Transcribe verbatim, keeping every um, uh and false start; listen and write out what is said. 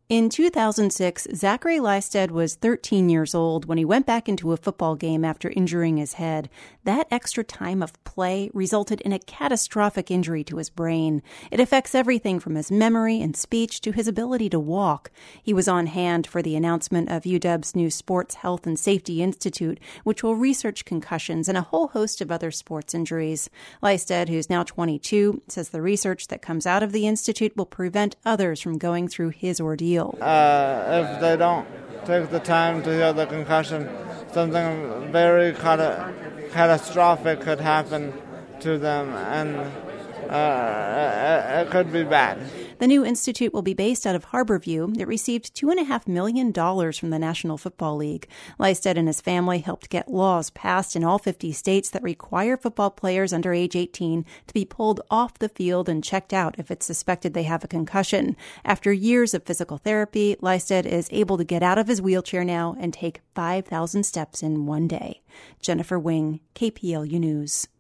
In two thousand six, Zachary Lystad was thirteen years old when he went back into a football game after injuring his head. That extra time of play resulted in a catastrophic injury to his brain. It affects everything from his memory and speech to his ability to walk. He was on hand for the announcement of U W's new Sports Health and Safety Institute, which will research concussions and a whole host of other sports injuries. Lystad, who's now twenty-two, says the research that comes out of the institute will prevent others from going through his ordeal. Uh, if they don't take the time to heal the concussion, something very cata- catastrophic could happen to them, and uh, it could be bad. The new institute will be based out of Harborview. It received two point five million dollars from the National Football League. Lystad and his family helped get laws passed in all fifty states that require football players under age eighteen to be pulled off the field and checked out if it's suspected they have a concussion. After years of physical therapy, Lystad is able to get out of his wheelchair now and take five thousand steps in one day. Jennifer Wing, K P L U News.